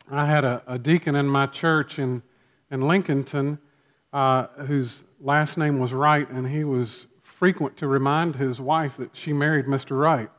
I had a deacon in my church in Lincolnton whose last name was Wright, and he was frequent to remind his wife that she married Mr. Wright.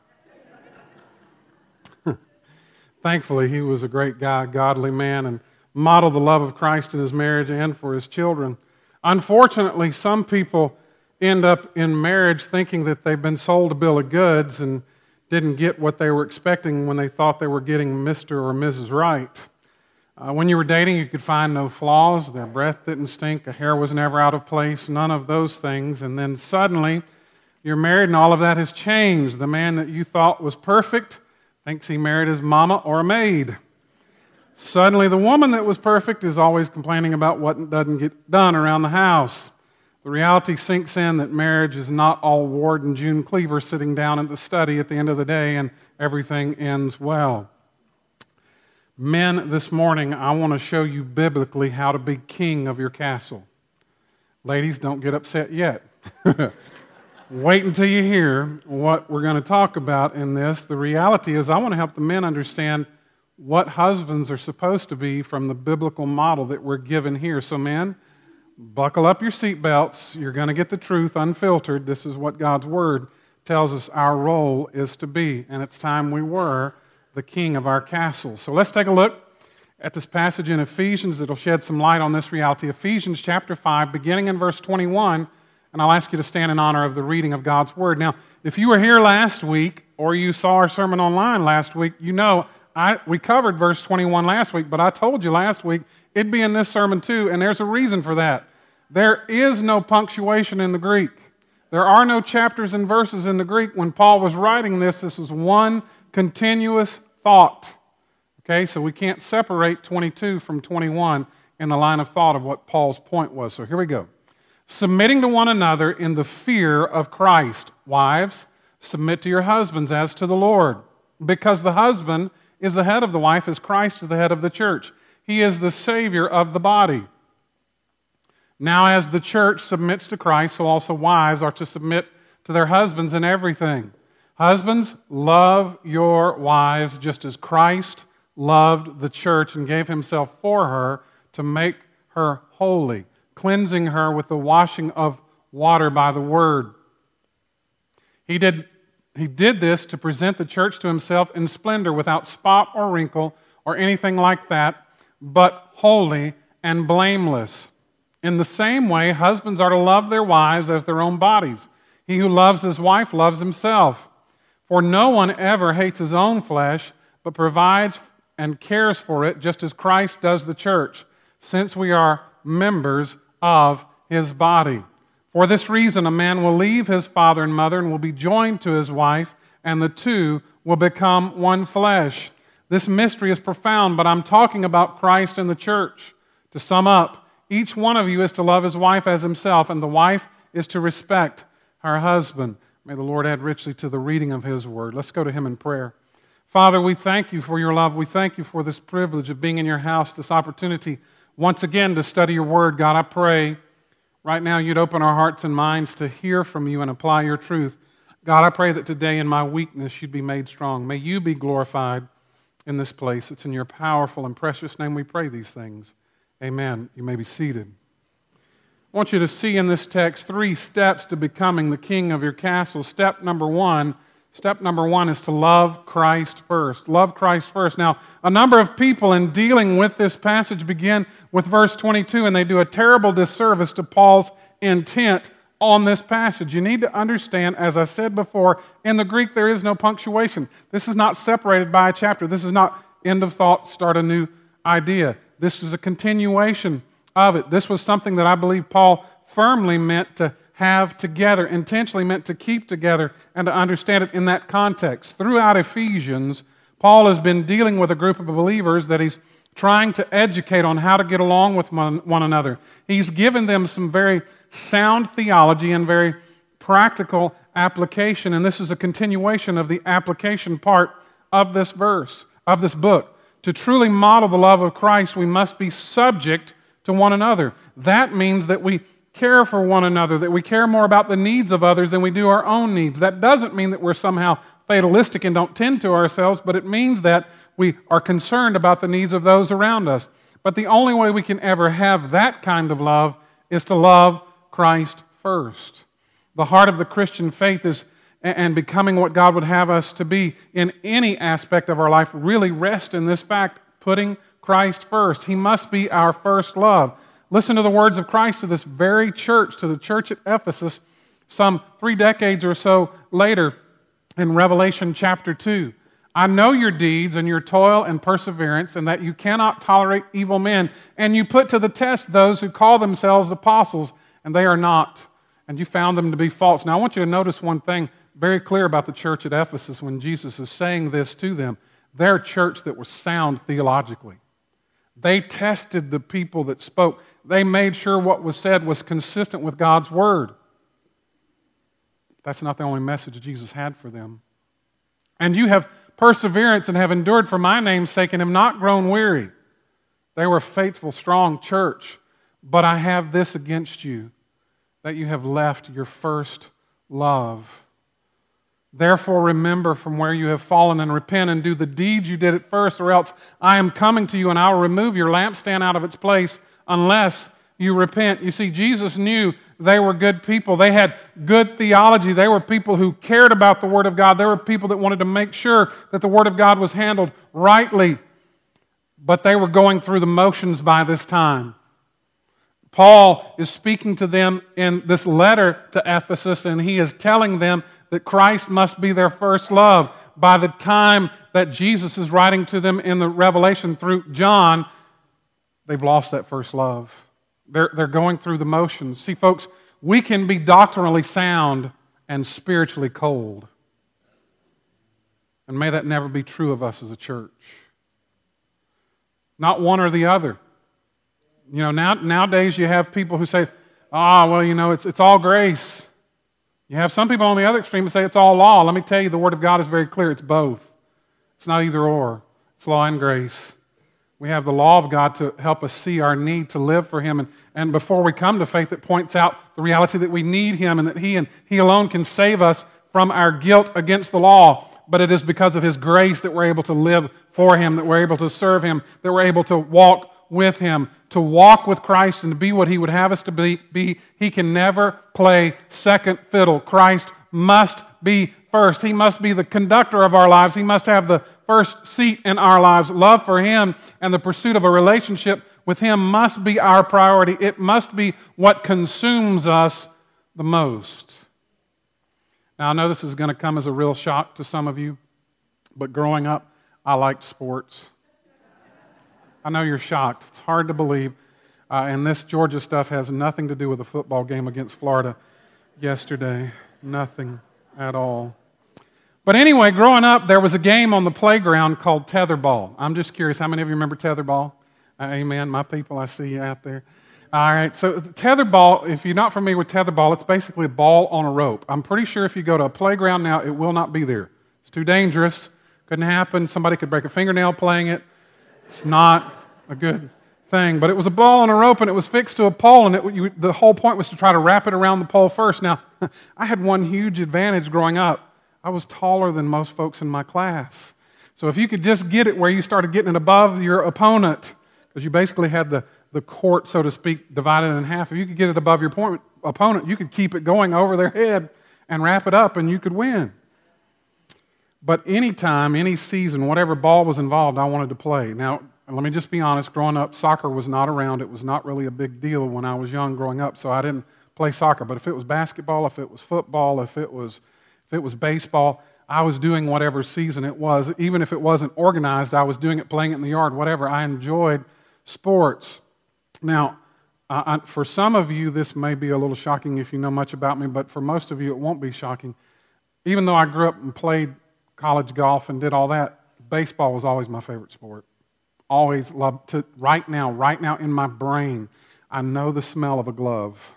Thankfully, he was a great guy, godly man, and modeled the love of Christ in his marriage and for his children. Unfortunately, some people end up in marriage thinking that they've been sold a bill of goods and didn't get what they were expecting when they thought they were getting Mr. or Mrs. Right. When you were dating, you could find no flaws. Their breath didn't stink. Their hair was never out of place. None of those things. And then suddenly, you're married and all of that has changed. The man that you thought was perfect thinks he married his mama or a maid. Suddenly, the woman that was perfect is always complaining about what doesn't get done around the house. The reality sinks in that marriage is not all Ward and June Cleaver sitting down at the study at the end of the day and everything ends well. Men, this morning, I want to show you biblically how to be king of your castle. Ladies, don't get upset yet. Wait until you hear what we're going to talk about in this. The reality is I want to help the men understand what husbands are supposed to be from the biblical model that we're given here. So men, buckle up your seatbelts. You're going to get the truth unfiltered. This is what God's Word tells us our role is to be. And it's time we were the king of our castle. So let's take a look at this passage in Ephesians that'll shed some light on this reality. Ephesians chapter 5, beginning in verse 21, and I'll ask you to stand in honor of the reading of God's Word. Now, if you were here last week or you saw our sermon online last week, you know we covered verse 21 last week, but I told you last week it'd be in this sermon too, and there's a reason for that. There is no punctuation in the Greek. There are no chapters and verses in the Greek. When Paul was writing this was one continuous thought. Okay, so we can't separate 22 from 21 in the line of thought of what Paul's point was. So here we go. Submitting to one another in the fear of Christ. Wives, submit to your husbands as to the Lord, because the husband is the head of the wife as Christ is the head of the church. He is the Savior of the body. Now as the church submits to Christ, so also wives are to submit to their husbands in everything. Husbands, love your wives just as Christ loved the church and gave himself for her to make her holy, cleansing her with the washing of water by the word. He did this to present the church to himself in splendor, without spot or wrinkle or anything like that, but holy and blameless. In the same way, husbands are to love their wives as their own bodies. He who loves his wife loves himself. For no one ever hates his own flesh, but provides and cares for it, just as Christ does the church, since we are members of his body. For this reason, a man will leave his father and mother and will be joined to his wife, and the two will become one flesh. This mystery is profound, but I'm talking about Christ and the church. To sum up, each one of you is to love his wife as himself, and the wife is to respect her husband. May the Lord add richly to the reading of his word. Let's go to him in prayer. Father, we thank you for your love. We thank you for this privilege of being in your house, this opportunity once again to study your word. God, I pray right now you'd open our hearts and minds to hear from you and apply your truth. God, I pray that today in my weakness you'd be made strong. May you be glorified in this place. It's in your powerful and precious name we pray these things. Amen. You may be seated. I want you to see in this text 3 steps to becoming the king of your castle. Step number one is to love Christ first. Love Christ first. Now, a number of people in dealing with this passage begin with verse 22, and they do a terrible disservice to Paul's intent on this passage. You need to understand, as I said before, in the Greek there is no punctuation. This is not separated by a chapter. This is not end of thought, start a new idea. This is a continuation of it. This was something that I believe Paul firmly meant to have together, intentionally meant to keep together and to understand it in that context. Throughout Ephesians, Paul has been dealing with a group of believers that he's trying to educate on how to get along with one another. He's given them some very sound theology and very practical application, and this is a continuation of the application part of this verse, of this book. To truly model the love of Christ, we must be subject to one another. That means that we care for one another, that we care more about the needs of others than we do our own needs. That doesn't mean that we're somehow fatalistic and don't tend to ourselves, but it means that We are concerned about the needs of those around us. But the only way we can ever have that kind of love is to love Christ first. The heart of the Christian faith is, and becoming what God would have us to be in any aspect of our life, really rests in this fact, putting Christ first. He must be our first love. Listen to the words of Christ to this very church, to the church at Ephesus, some 3 decades or so later in Revelation chapter 2. I know your deeds and your toil and perseverance, and that you cannot tolerate evil men, and you put to the test those who call themselves apostles, and they are not, and you found them to be false. Now I want you to notice one thing very clear about the church at Ephesus when Jesus is saying this to them. They're a church that was sound theologically. They tested the people that spoke. They made sure what was said was consistent with God's word. That's not the only message Jesus had for them. And you have perseverance and have endured for my name's sake and have not grown weary. They were a faithful, strong church. But I have this against you, that you have left your first love. Therefore remember from where you have fallen and repent and do the deeds you did at first, or else I am coming to you and I will remove your lampstand out of its place unless you repent. You see, Jesus knew they were good people. They had good theology. They were people who cared about the Word of God. They were people that wanted to make sure that the Word of God was handled rightly. But they were going through the motions by this time. Paul is speaking to them in this letter to Ephesus, and he is telling them that Christ must be their first love. By the time that Jesus is writing to them in the Revelation through John, they've lost that first love. They're going through the motions. See, folks, we can be doctrinally sound and spiritually cold. And may that never be true of us as a church. Not one or the other. You know, nowadays you have people who say, well, you know, it's all grace. You have some people on the other extreme who say it's all law. Let me tell you, the Word of God is very clear. It's both. It's not either or. It's law and grace. We have the law of God to help us see our need to live for Him. And before we come to faith, it points out the reality that we need Him and that He alone can save us from our guilt against the law. But it is because of His grace that we're able to live for Him, that we're able to serve Him, that we're able to walk with Him. To walk with Christ and to be what He would have us to be, He can never play second fiddle. Christ must be first. He must be the conductor of our lives. He must have the first seat in our lives. Love for Him and the pursuit of a relationship with Him must be our priority. It must be what consumes us the most. Now, I know this is going to come as a real shock to some of you, but growing up, I liked sports. I know you're shocked. It's hard to believe. And this Georgia stuff has nothing to do with the football game against Florida yesterday. Nothing at all. But anyway, growing up, there was a game on the playground called tetherball. I'm just curious, how many of you remember tetherball? Amen, my people, I see you out there. All right, so tetherball, if you're not familiar with tetherball, it's basically a ball on a rope. I'm pretty sure if you go to a playground now, it will not be there. It's too dangerous. Couldn't happen. Somebody could break a fingernail playing it. It's not a good thing. But it was a ball on a rope, and it was fixed to a pole, and the whole point was to try to wrap it around the pole first. Now, I had one huge advantage growing up. I was taller than most folks in my class. So if you could just get it where you started getting it above your opponent, because you basically had the court, so to speak, divided in half. If you could get it above your opponent, you could keep it going over their head and wrap it up, and you could win. But any time, any season, whatever ball was involved, I wanted to play. Now, let me just be honest, growing up, soccer was not around. It was not really a big deal when I was young growing up, so I didn't play soccer. But if it was basketball, if it was football, if it was baseball, I was doing whatever season it was. Even if it wasn't organized, I was doing it, playing it in the yard, whatever. I enjoyed sports. Now, for some of you, this may be a little shocking if you know much about me, but for most of you, it won't be shocking. Even though I grew up and played college golf and did all that, baseball was always my favorite sport. Always loved to. Right now in my brain, I know the smell of a glove.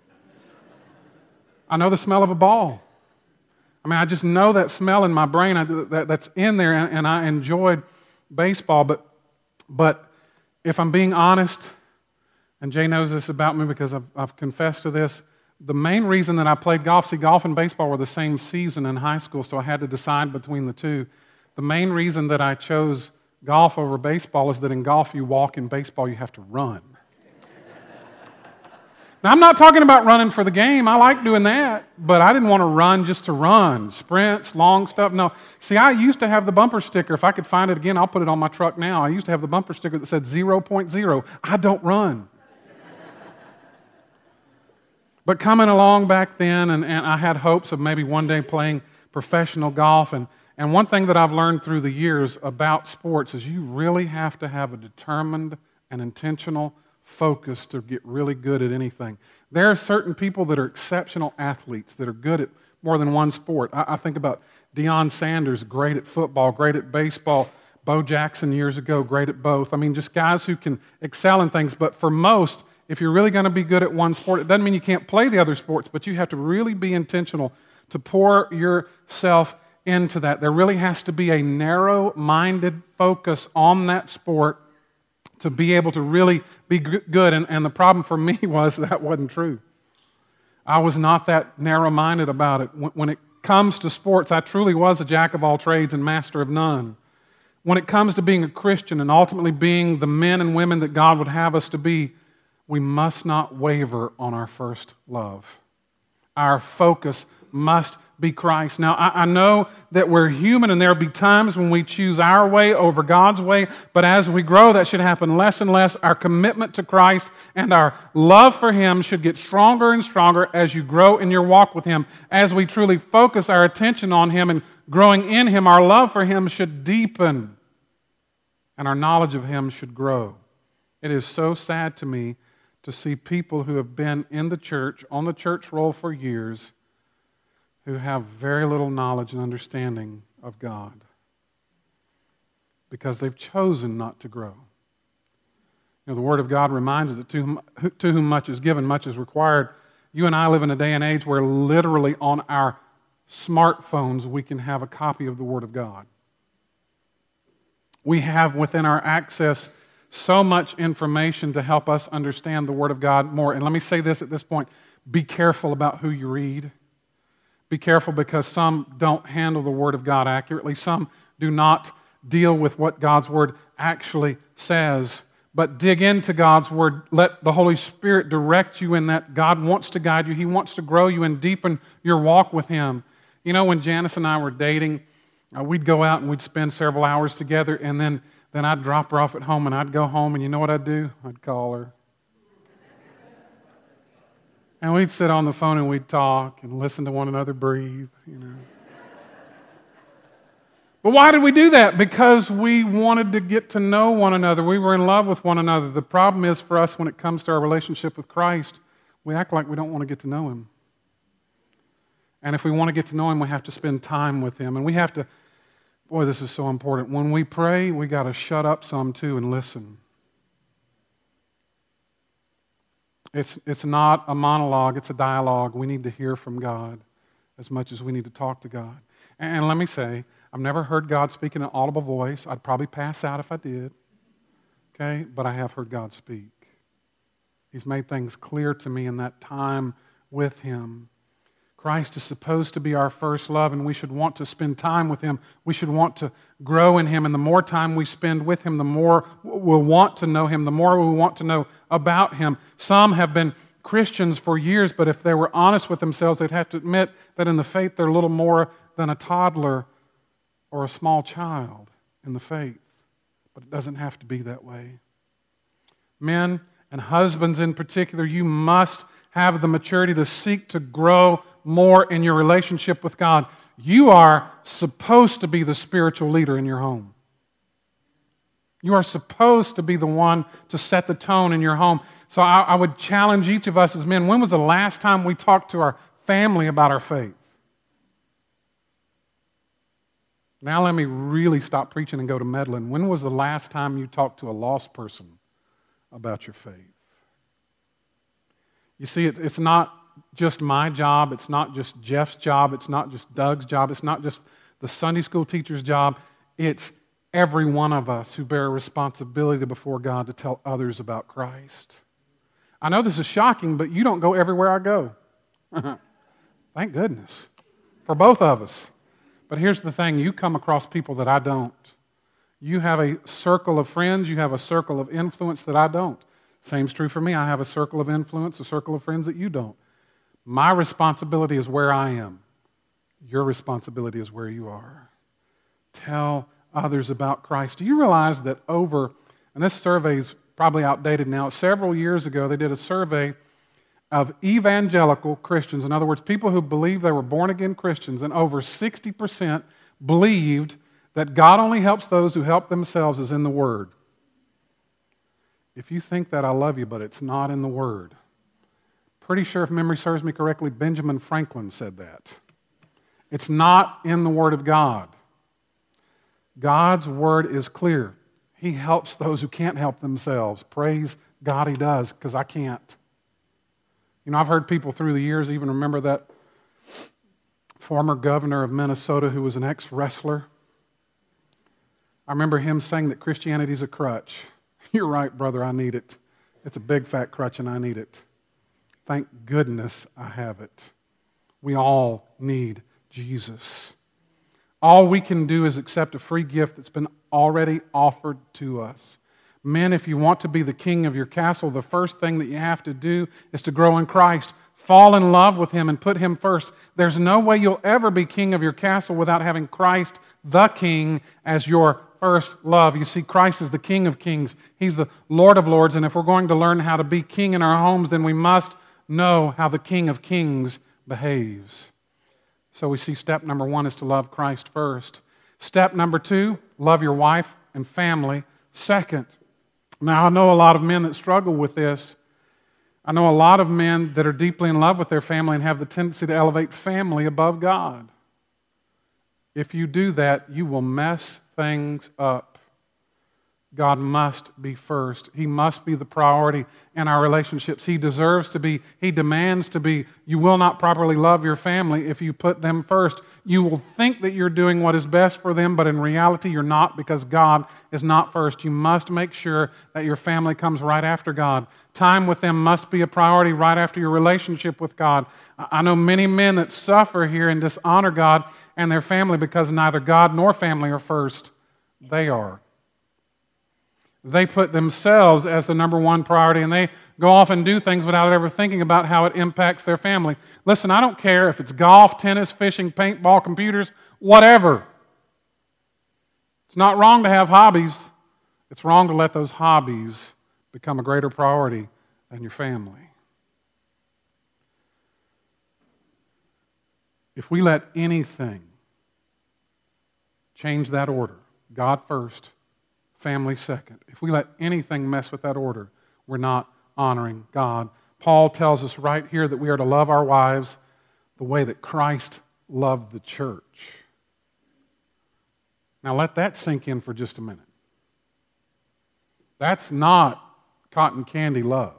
I know the smell of a ball. I mean, I just know that smell in my brain. That's in there, and I enjoyed baseball. But if I'm being honest, and Jay knows this about me because I've confessed to this, the main reason that I played golf, see, golf and baseball were the same season in high school, so I had to decide between the two. The main reason that I chose golf over baseball is that in golf you walk, in baseball you have to run. Now, I'm not talking about running for the game. I like doing that, but I didn't want to run just to run. Sprints, long stuff. No. See, I used to have the bumper sticker. If I could find it again, I'll put it on my truck now. I used to have the bumper sticker that said 0.0. I don't run. But coming along back then, and I had hopes of maybe one day playing professional golf. And one thing that I've learned through the years about sports is you really have to have a determined and intentional focus to get really good at anything. There are certain people that are exceptional athletes that are good at more than one sport. I think about Deion Sanders, great at football, great at baseball. Bo Jackson years ago, great at both. I mean, just guys who can excel in things. But for most, if you're really going to be good at one sport, it doesn't mean you can't play the other sports, but you have to really be intentional to pour yourself into that. There really has to be a narrow-minded focus on that sport to be able to really be good. And the problem for me was that wasn't true. I was not that narrow-minded about it. When it comes to sports, I truly was a jack of all trades and master of none. When it comes to being a Christian and ultimately being the men and women that God would have us to be, we must not waver on our first love. Our focus must be Christ. Now, I know that we're human and there'll be times when we choose our way over God's way, but as we grow, that should happen less and less. Our commitment to Christ and our love for Him should get stronger and stronger as you grow in your walk with Him. As we truly focus our attention on Him and growing in Him, our love for Him should deepen and our knowledge of Him should grow. It is so sad to me to see people who have been in the church, on the church roll for years, who have very little knowledge and understanding of God because they've chosen not to grow. You know, the Word of God reminds us that to whom much is given, much is required. You and I live in a day and age where literally on our smartphones we can have a copy of the Word of God. We have within our access so much information to help us understand the Word of God more. And let me say this at this point, be careful about who you read. Be careful because some don't handle the Word of God accurately. Some do not deal with what God's Word actually says. But dig into God's Word. Let the Holy Spirit direct you in that. God wants to guide you. He wants to grow you and deepen your walk with Him. You know, when Janice and I were dating, we'd go out and we'd spend several hours together, and then I'd drop her off at home, and I'd go home, and you know what I'd do? I'd call her. And we'd sit on the phone and we'd talk and listen to one another breathe, you know. But why did we do that? Because we wanted to get to know one another. We were in love with one another. The problem is for us when it comes to our relationship with Christ, we act like we don't want to get to know Him. And if we want to get to know Him, we have to spend time with Him. And we have to, boy, this is so important. When we pray, we got to shut up some too and listen. It's not a monologue, it's a dialogue. We need to hear from God as much as we need to talk to God. And let me say, I've never heard God speak in an audible voice. I'd probably pass out if I did. Okay? But I have heard God speak. He's made things clear to me in that time with Him. Christ is supposed to be our first love, and we should want to spend time with Him. We should want to grow in Him, and the more time we spend with Him, the more we'll want to know Him, the more we want to know about Him. Some have been Christians for years, but if they were honest with themselves, they'd have to admit that in the faith they're little more than a toddler or a small child in the faith. But it doesn't have to be that way. Men and husbands in particular, you must have the maturity to seek to grow more in your relationship with God. You are supposed to be the spiritual leader in your home. You are supposed to be the one to set the tone in your home. So I would challenge each of us as men, when was the last time we talked to our family about our faith? Now let me really stop preaching and go to meddling. When was the last time you talked to a lost person about your faith? You see, it's not just my job, it's not just Jeff's job, it's not just Doug's job, it's not just the Sunday school teacher's job, it's every one of us who bear a responsibility before God to tell others about Christ. I know this is shocking, but you don't go everywhere I go. Thank goodness for both of us. But here's the thing, you come across people that I don't. You have a circle of friends, you have a circle of influence that I don't. Same's true for me. I have a circle of influence, a circle of friends that you don't. My responsibility is where I am. Your responsibility is where you are. Tell others about Christ. Do you realize that and this survey is probably outdated now, several years ago they did a survey of evangelical Christians, in other words, people who believed they were born-again Christians, and over 60% believed that God only helps those who help themselves as in the Word. If you think that, I love you, but it's not in the Word. Pretty sure, if memory serves me correctly, Benjamin Franklin said that. It's not in the Word of God. God's Word is clear. He helps those who can't help themselves. Praise God He does, because I can't. You know, I've heard people through the years even remember that former governor of Minnesota who was an ex-wrestler. I remember him saying that Christianity's a crutch. You're right, brother, I need it. It's a big fat crutch and I need it. Thank goodness I have it. We all need Jesus. All we can do is accept a free gift that's been already offered to us. Men, if you want to be the king of your castle, the first thing that you have to do is to grow in Christ. Fall in love with Him and put Him first. There's no way you'll ever be king of your castle without having Christ, the King, as your first love. You see, Christ is the King of kings. He's the Lord of lords, and if we're going to learn how to be king in our homes, then we must know how the King of kings behaves. So we see step number 1 is to love Christ first. Step number 2, love your wife and family second. Now, I know a lot of men that struggle with this. I know a lot of men that are deeply in love with their family and have the tendency to elevate family above God. If you do that, you will mess things up. God must be first. He must be the priority in our relationships. He deserves to be, He demands to be. You will not properly love your family if you put them first. You will think that you're doing what is best for them, but in reality you're not, because God is not first. You must make sure that your family comes right after God. Time with them must be a priority right after your relationship with God. I know many men that suffer here and dishonor God and their family because neither God nor family are first. They are. They put themselves as the number one priority, and they go off and do things without ever thinking about how it impacts their family. Listen, I don't care if it's golf, tennis, fishing, paintball, computers, whatever. It's not wrong to have hobbies. It's wrong to let those hobbies become a greater priority than your family. If we let anything change that order, God first, family second. If we let anything mess with that order, we're not honoring God. Paul tells us right here that we are to love our wives the way that Christ loved the church. Now let that sink in for just a minute. That's not cotton candy love.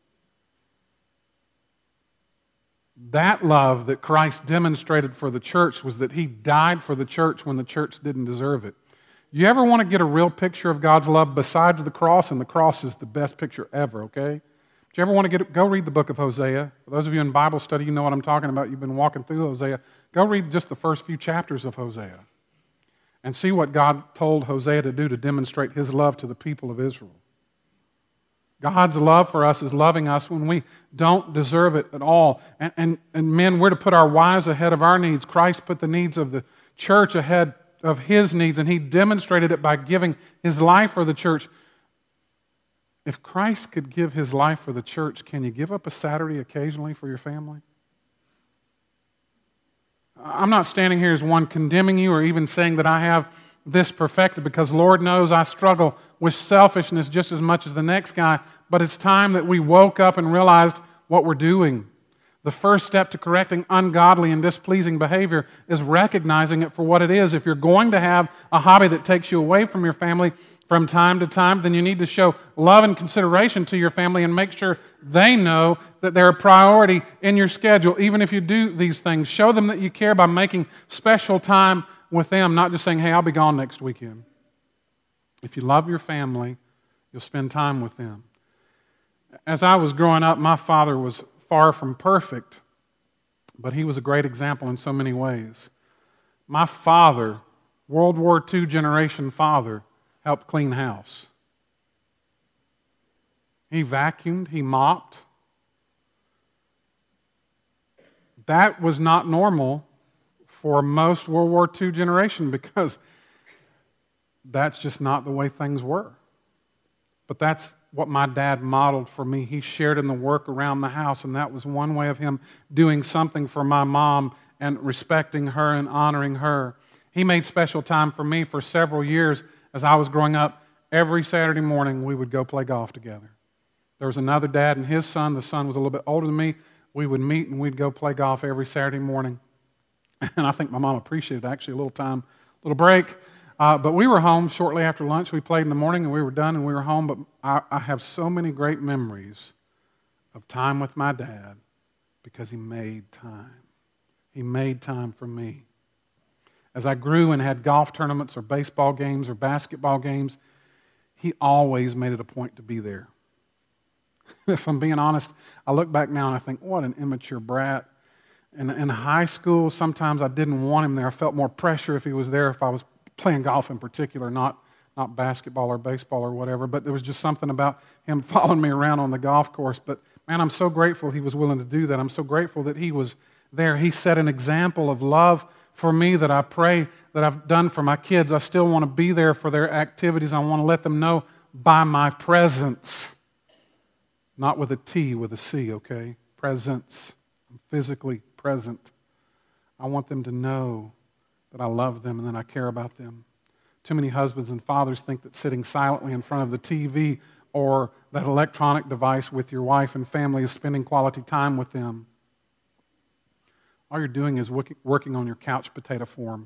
That love that Christ demonstrated for the church was that He died for the church when the church didn't deserve it. You ever want to get a real picture of God's love besides the cross? And the cross is the best picture ever, okay? Do you ever want to go read the book of Hosea? For those of you in Bible study, you know what I'm talking about. You've been walking through Hosea. Go read just the first few chapters of Hosea and see what God told Hosea to do to demonstrate His love to the people of Israel. God's love for us is loving us when we don't deserve it at all. And men, we're to put our wives ahead of our needs. Christ put the needs of the church ahead of His needs, and He demonstrated it by giving His life for the church. If Christ could give His life for the church, can you give up a Saturday occasionally for your family? I'm not standing here as one condemning you or even saying that I have this perfected, because Lord knows I struggle with selfishness just as much as the next guy, but it's time that we woke up and realized what we're doing. The first step to correcting ungodly and displeasing behavior is recognizing it for what it is. If you're going to have a hobby that takes you away from your family from time to time, then you need to show love and consideration to your family and make sure they know that they're a priority in your schedule. Even if you do these things, show them that you care by making special time with them, not just saying, hey, I'll be gone next weekend. If you love your family, you'll spend time with them. As I was growing up, my father was far from perfect, but he was a great example in so many ways. My father, World War II generation father, helped clean house. He vacuumed, he mopped. That was not normal for most World War II generation because that's just not the way things were. But that's what my dad modeled for me. He shared in the work around the house, and that was one way of him doing something for my mom and respecting her and honoring her. He made special time for me for several years as I was growing up. Every Saturday morning, we would go play golf together. There was another dad and his son. The son was a little bit older than me. We would meet and we'd go play golf every Saturday morning. And I think my mom appreciated actually a little time, a little break. But we were home shortly after lunch. We played in the morning and we were done and we were home. But I have so many great memories of time with my dad because he made time. He made time for me. As I grew and had golf tournaments or baseball games or basketball games, he always made it a point to be there. If I'm being honest, I look back now and I think, what an immature brat. And in high school, sometimes I didn't want him there. I felt more pressure if he was there, if I was playing golf in particular, not basketball or baseball or whatever. But there was just something about him following me around on the golf course. But man, I'm so grateful he was willing to do that. I'm so grateful that he was there. He set an example of love for me that I pray that I've done for my kids. I still want to be there for their activities. I want to let them know by my presence. Not with a T, with a C, okay? Presence. I'm physically present. I want them to know that I love them and that I care about them. Too many husbands and fathers think that sitting silently in front of the TV or that electronic device with your wife and family is spending quality time with them. All you're doing is working on your couch potato form.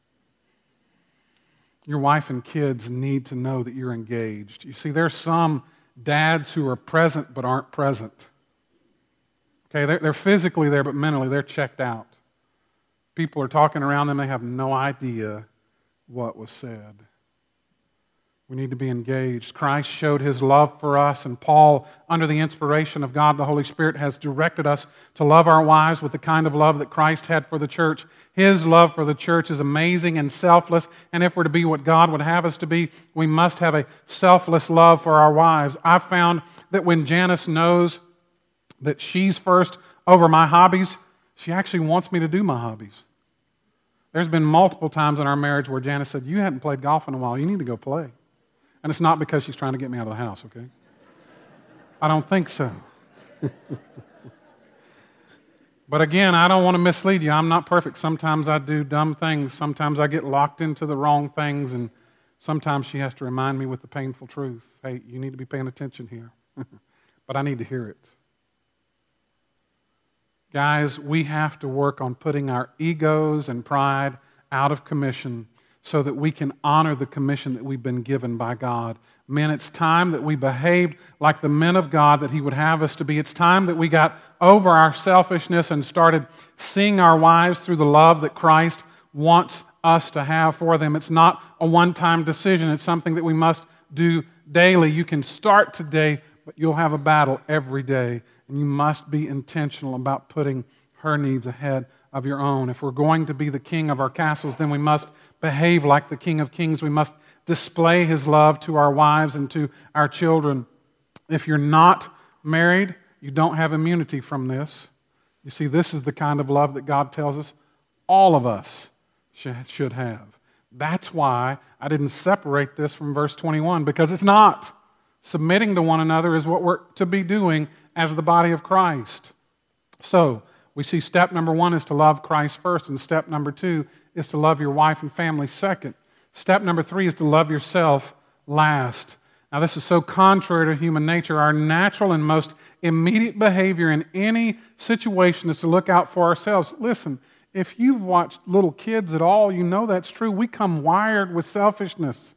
Your wife and kids need to know that you're engaged. You see, there's some dads who are present but aren't present. Okay, they're physically there, but mentally they're checked out. People are talking around them, they have no idea what was said. We need to be engaged. Christ showed his love for us, and Paul, under the inspiration of God the Holy Spirit, has directed us to love our wives with the kind of love that Christ had for the church. His love for the church is amazing and selfless, and if we're to be what God would have us to be, we must have a selfless love for our wives. I've found that when Janice knows that she's first over my hobbies, she actually wants me to do my hobbies. There's been multiple times in our marriage where Janice said, "You hadn't played golf in a while. You need to go play." And it's not because she's trying to get me out of the house, okay? I don't think so. But again, I don't want to mislead you. I'm not perfect. Sometimes I do dumb things. Sometimes I get locked into the wrong things. And sometimes she has to remind me with the painful truth, hey, you need to be paying attention here. But I need to hear it. Guys, we have to work on putting our egos and pride out of commission so that we can honor the commission that we've been given by God. Men, it's time that we behaved like the men of God that he would have us to be. It's time that we got over our selfishness and started seeing our wives through the love that Christ wants us to have for them. It's not a one-time decision. It's something that we must do daily. You can start today, but you'll have a battle every day. And you must be intentional about putting her needs ahead of your own. If we're going to be the king of our castles, then we must behave like the King of Kings. We must display his love to our wives and to our children. If you're not married, you don't have immunity from this. You see, this is the kind of love that God tells us all of us should have. That's why I didn't separate this from verse 21, because it's not. Submitting to one another is what we're to be doing as the body of Christ. So, we see step number 1 is to love Christ first, and step number 2 is to love your wife and family second. Step number 3 is to love yourself last. Now, this is so contrary to human nature. Our natural and most immediate behavior in any situation is to look out for ourselves. Listen, if you've watched little kids at all, you know that's true. We come wired with selfishness.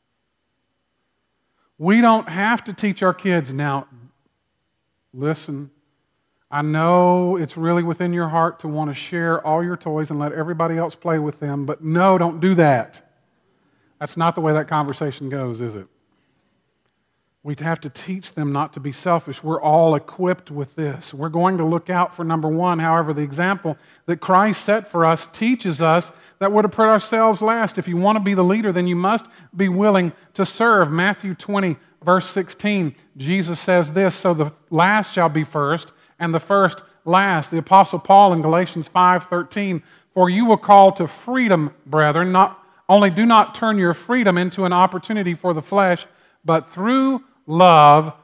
We don't have to teach our kids. Now, listen, I know it's really within your heart to want to share all your toys and let everybody else play with them, but no, don't do that. That's not the way that conversation goes, is it? We have to teach them not to be selfish. We're all equipped with this. We're going to look out for number one. However, the example that Christ set for us teaches us that we're to put ourselves last. If you want to be the leader, then you must be willing to serve. Matthew 20, verse 16, Jesus says this, "So the last shall be first, and the first last." The Apostle Paul in Galatians 5:13, "For you were called to freedom, brethren. Not only do not turn your freedom into an opportunity for the flesh, but through love,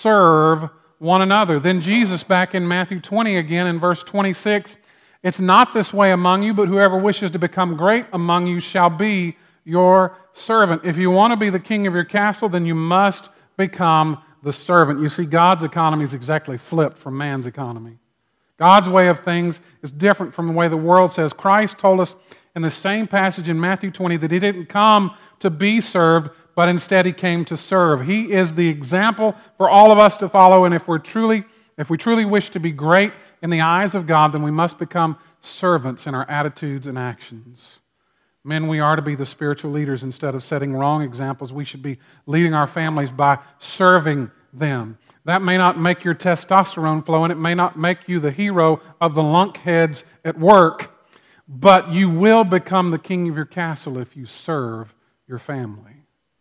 serve one another." Then Jesus, back in Matthew 20 again in verse 26, "It's not this way among you, but whoever wishes to become great among you shall be your servant." If you want to be the king of your castle, then you must become the servant. You see, God's economy is exactly flipped from man's economy. God's way of things is different from the way the world says. Christ told us in the same passage in Matthew 20 that He didn't come to be served, but instead He came to serve. He is the example for all of us to follow, and if we truly wish to be great in the eyes of God, then we must become servants in our attitudes and actions. Men, we are to be the spiritual leaders. Instead of setting wrong examples, we should be leading our families by serving them. That may not make your testosterone flow, and it may not make you the hero of the lunkheads at work, but you will become the king of your castle if you serve your family.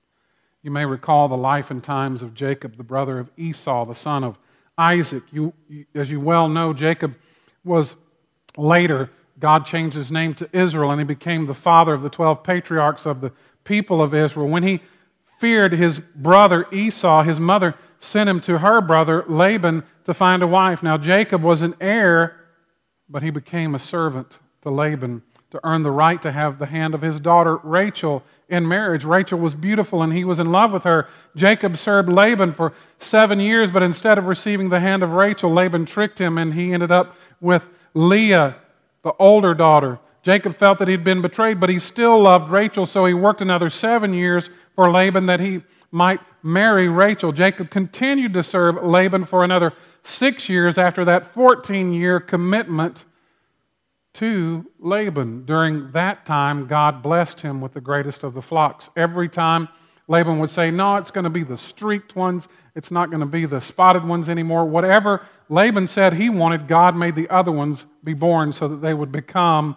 You may recall the life and times of Jacob, the brother of Esau, the son of Isaac. As you well know, Jacob was later, God changed his name to Israel, and he became the father of the 12 patriarchs of the people of Israel. When he feared his brother Esau, his mother sent him to her brother Laban to find a wife. Now, Jacob was an heir, but he became a servant to Laban to earn the right to have the hand of his daughter Rachel in marriage. Rachel was beautiful and he was in love with her. Jacob served Laban for 7 years, but instead of receiving the hand of Rachel, Laban tricked him and he ended up with Leah, the older daughter. Jacob felt that he'd been betrayed, but he still loved Rachel, so he worked another 7 years for Laban that he might marry Rachel. Jacob continued to serve Laban for another 6 years after that 14-year commitment to Laban. During that time, God blessed him with the greatest of the flocks. Every time Laban would say, "No, it's going to be the streaked ones. It's not going to be the spotted ones anymore." Whatever Laban said he wanted, God made the other ones be born so that they would become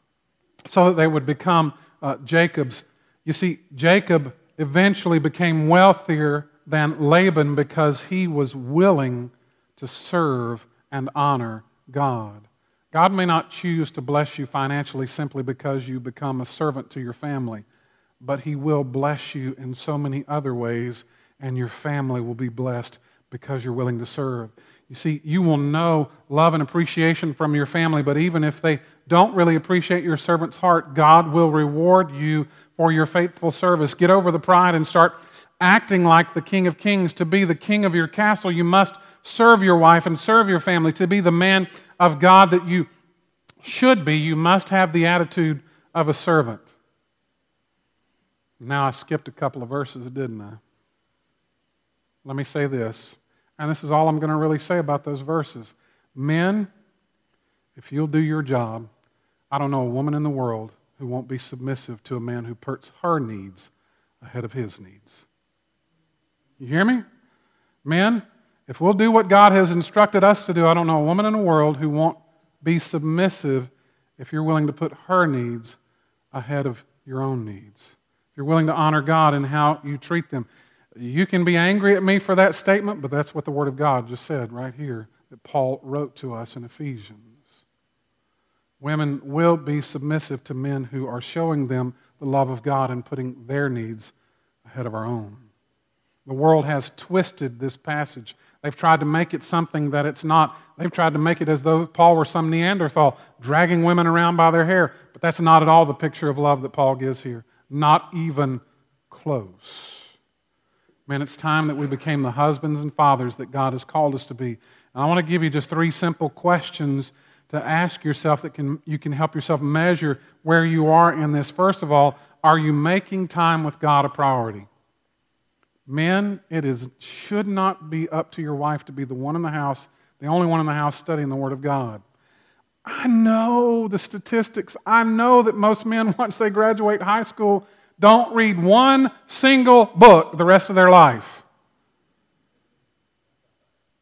Jacob's. You see, Jacob eventually became wealthier than Laban because he was willing to serve and honor God. God may not choose to bless you financially simply because you become a servant to your family, but He will bless you in so many other ways, and your family will be blessed because you're willing to serve. You see, you will know love and appreciation from your family, but even if they don't really appreciate your servant's heart, God will reward you for your faithful service. Get over the pride and start acting like the King of Kings. To be the king of your castle, you must serve your wife and serve your family. To be the man of God that you should be, you must have the attitude of a servant. Now, I skipped a couple of verses, didn't I? Let me say this, and this is all I'm going to really say about those verses. Men, if you'll do your job, I don't know a woman in the world who won't be submissive to a man who puts her needs ahead of his needs. You hear me? Men, if we'll do what God has instructed us to do, I don't know a woman in the world who won't be submissive if you're willing to put her needs ahead of your own needs. If you're willing to honor God in how you treat them. You can be angry at me for that statement, but that's what the Word of God just said right here that Paul wrote to us in Ephesians. Women will be submissive to men who are showing them the love of God and putting their needs ahead of our own. The world has twisted this passage. They've tried to make it something that it's not. They've tried to make it as though Paul were some Neanderthal, dragging women around by their hair. But that's not at all the picture of love that Paul gives here. Not even close. Man, it's time that we became the husbands and fathers that God has called us to be. And I want to give you just 3 simple questions to ask yourself that you can help yourself measure where you are in this. First of all, are you making time with God a priority? Men, should not be up to your wife to be the one in the house, the only one in the house studying the Word of God. I know the statistics. I know that most men, once they graduate high school, don't read one single book the rest of their life.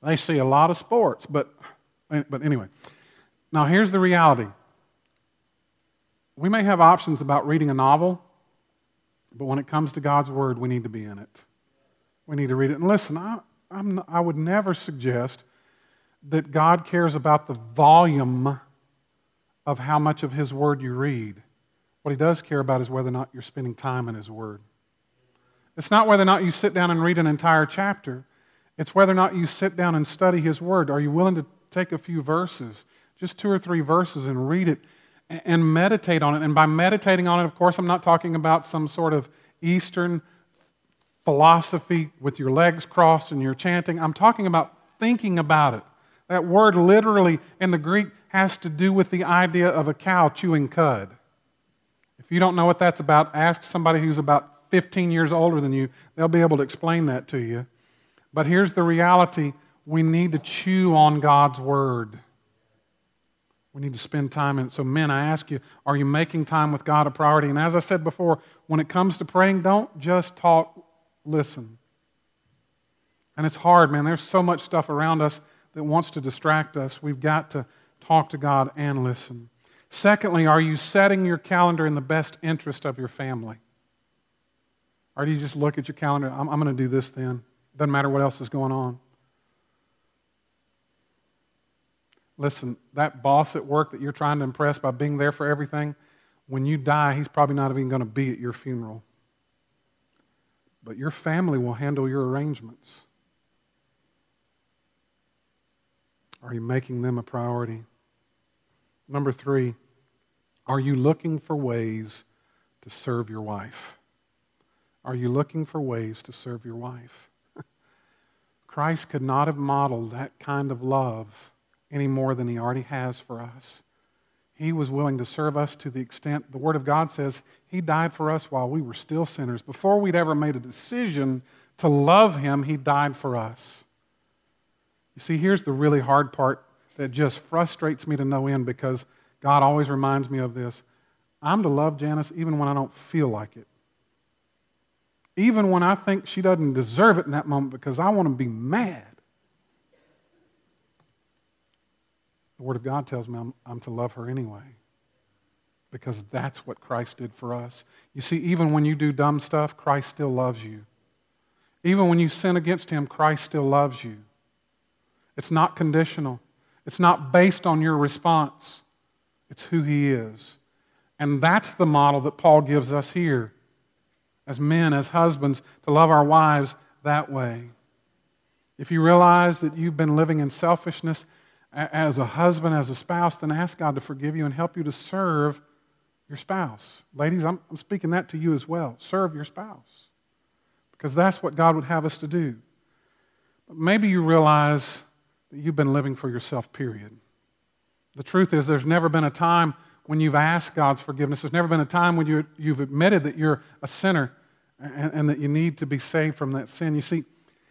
They see a lot of sports, but anyway. Now here's the reality. We may have options about reading a novel, but when it comes to God's Word, we need to be in it. We need to read it. And listen, I would never suggest that God cares about the volume of how much of His Word you read. What He does care about is whether or not you're spending time in His Word. It's not whether or not you sit down and read an entire chapter. It's whether or not you sit down and study His Word. Are you willing to take a few verses, just 2 or 3 verses, and read it and meditate on it? And by meditating on it, of course, I'm not talking about some sort of Eastern philosophy with your legs crossed and you're chanting. I'm talking about thinking about it. That word literally in the Greek has to do with the idea of a cow chewing cud. If you don't know what that's about, ask somebody who's about 15 years older than you. They'll be able to explain that to you. But here's the reality. We need to chew on God's Word. We need to spend time in it. So men, I ask you, are you making time with God a priority? And as I said before, when it comes to praying, don't just talk, listen. And it's hard, man. There's so much stuff around us that wants to distract us. We've got to talk to God and listen. Secondly, are you setting your calendar in the best interest of your family? Or do you just look at your calendar, I'm going to do this then. Doesn't matter what else is going on. Listen, that boss at work that you're trying to impress by being there for everything, when you die, he's probably not even going to be at your funeral. But your family will handle your arrangements. Are you making them a priority? Number 3, are you looking for ways to serve your wife? Are you looking for ways to serve your wife? Christ could not have modeled that kind of love any more than He already has for us. He was willing to serve us to the extent, the Word of God says, He died for us while we were still sinners. Before we'd ever made a decision to love Him, He died for us. You see, here's the really hard part that just frustrates me to no end because God always reminds me of this. I'm to love Janice even when I don't feel like it. Even when I think she doesn't deserve it in that moment because I want to be mad. The Word of God tells me I'm to love her anyway because that's what Christ did for us. You see, even when you do dumb stuff, Christ still loves you. Even when you sin against Him, Christ still loves you. It's not conditional. It's not based on your response. It's who He is. And that's the model that Paul gives us here as men, as husbands, to love our wives that way. If you realize that you've been living in selfishness as a husband, as a spouse, then ask God to forgive you and help you to serve your spouse. Ladies, I'm speaking that to you as well. Serve your spouse. Because that's what God would have us to do. But maybe you realize that you've been living for yourself, period. The truth is there's never been a time when you've asked God's forgiveness. There's never been a time when you've admitted that you're a sinner and that you need to be saved from that sin. You see,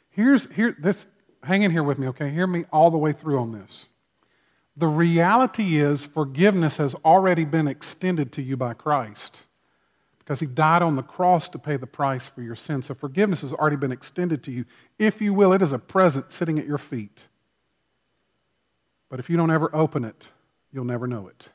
hang in here with me, okay? Hear me all the way through on this. The reality is forgiveness has already been extended to you by Christ because He died on the cross to pay the price for your sin. So forgiveness has already been extended to you. If you will, it is a present sitting at your feet. But if you don't ever open it, you'll never know it.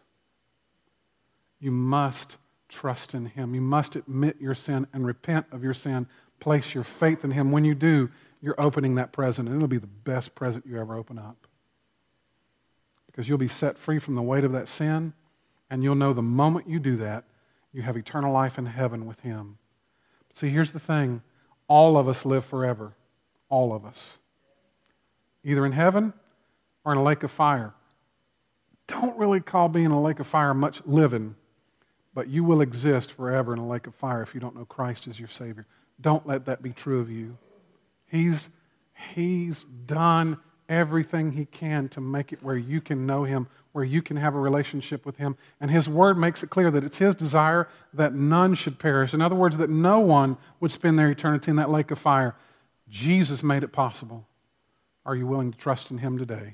You must trust in Him. You must admit your sin and repent of your sin. Place your faith in Him. When you do, you're opening that present, and it'll be the best present you ever open up. Because you'll be set free from the weight of that sin, and you'll know the moment you do that, you have eternal life in heaven with Him. But see, here's the thing. All of us live forever. All of us. Either in heaven or in a lake of fire. Don't really call being in a lake of fire much living, but you will exist forever in a lake of fire if you don't know Christ as your Savior. Don't let that be true of you. He's done everything He can to make it where you can know Him, where you can have a relationship with Him. And His Word makes it clear that it's His desire that none should perish. In other words, that no one would spend their eternity in that lake of fire. Jesus made it possible. Are you willing to trust in Him today?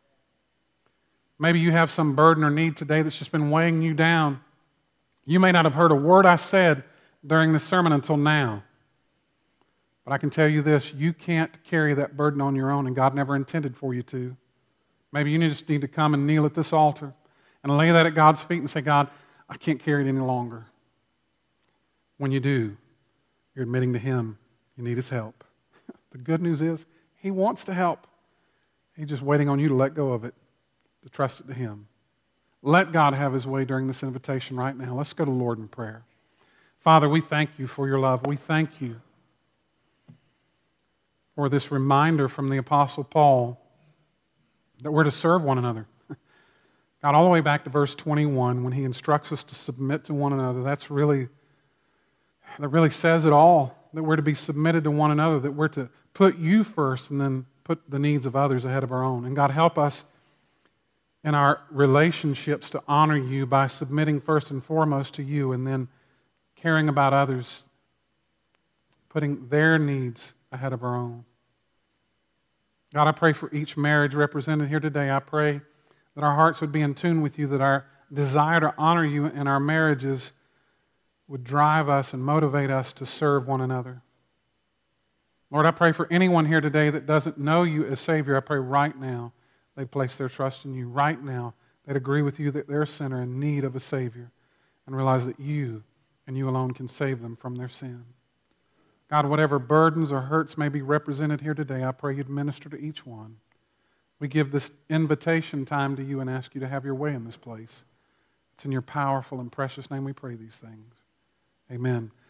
Maybe you have some burden or need today that's just been weighing you down. You may not have heard a word I said during this sermon until now. But I can tell you this, you can't carry that burden on your own, and God never intended for you to. Maybe you just need to come and kneel at this altar and lay that at God's feet and say, God, I can't carry it any longer. When you do, you're admitting to Him you need His help. The good news is He wants to help. He's just waiting on you to let go of it, to trust it to Him. Let God have His way during this invitation right now. Let's go to the Lord in prayer. Father, we thank You for Your love. We thank You for this reminder from the Apostle Paul that we're to serve one another. God, all the way back to verse 21, when he instructs us to submit to one another, that really says it all, that we're to be submitted to one another, that we're to put You first and then put the needs of others ahead of our own. And God, help us in our relationships to honor You by submitting first and foremost to You and then caring about others, putting their needs ahead of our own. God, I pray for each marriage represented here today. I pray that our hearts would be in tune with You, that our desire to honor You in our marriages would drive us and motivate us to serve one another. Lord, I pray for anyone here today that doesn't know You as Savior. I pray right now they'd place their trust in You. Right now they'd agree with You that they're a sinner in need of a Savior and realize that You and You alone can save them from their sin. God, whatever burdens or hurts may be represented here today, I pray You'd minister to each one. We give this invitation time to You and ask You to have Your way in this place. It's in Your powerful and precious name we pray these things. Amen.